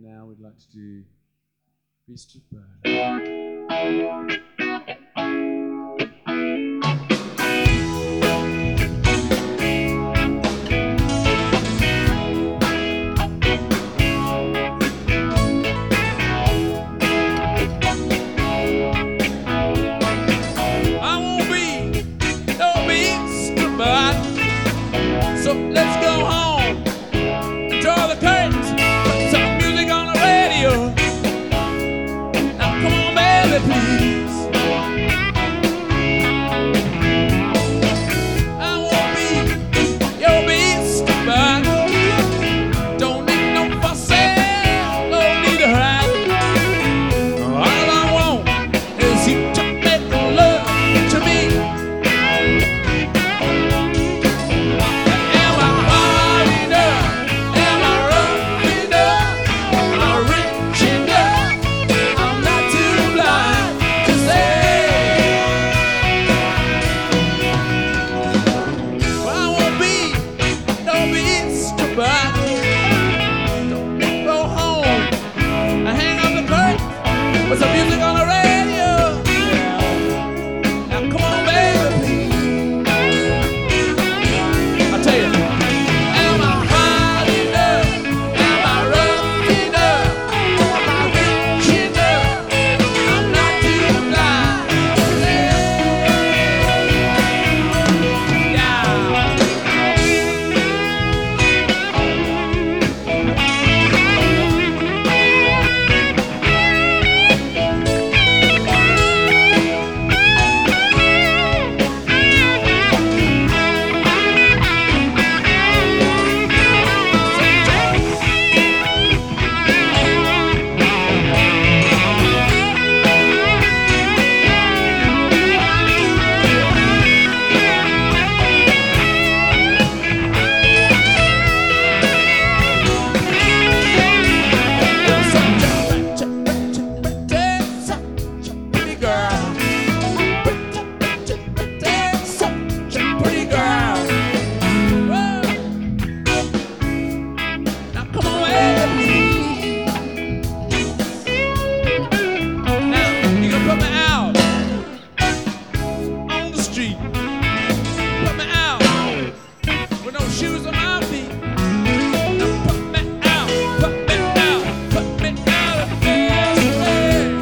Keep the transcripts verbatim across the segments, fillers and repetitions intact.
now we'd like to do Beast of Burden. Let's go home and draw the curtains, put some music on the radio. Now come on, baby, please. I won't be your beast, but don't need no fussing, no need to hide. All I want is you to make love to me. Put some music on the radio. Now come on, baby, please. I tell you, am I hot enough? Am I rough enough? Am I rich enough? I'm not too blind. Shoes on my feet. Now put me out, put me out, put me out of this way.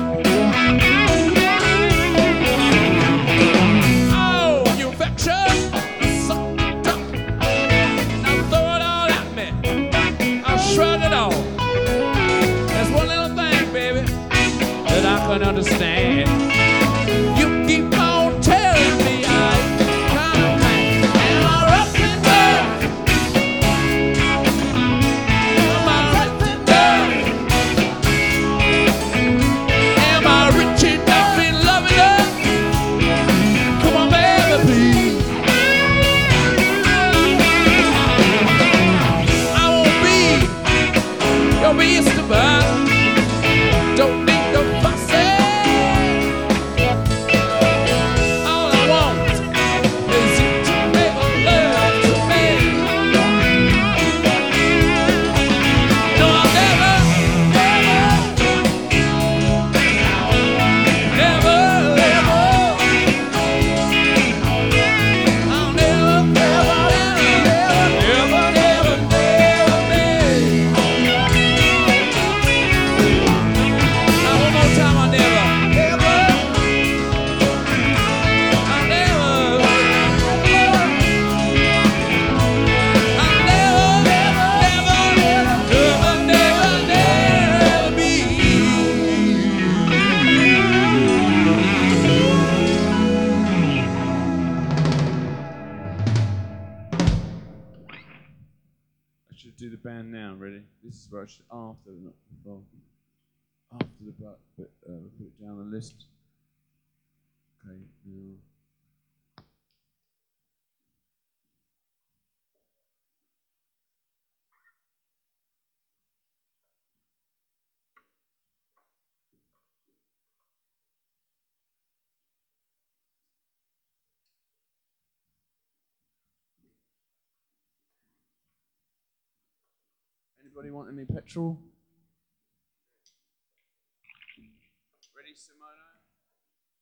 Oh, you infection, suck it up. Now throw it all at me. I'll shrug it off. There's one little thing, baby, that I can understand. You keep on telling me I kind of man. Am I rough and rough? Don't need no fussing. All I want is you to make love to me. No, I'll never, never, never, never. I'll never, never, never, never, never, never be. Time I never, never, I never, I never, never, never, never, never be. I should do the band now, ready? This is where I should, after, not before. After the butt, but uh, we'll put it down the list. Okay, now. Anybody want any petrol? Ready, Simona?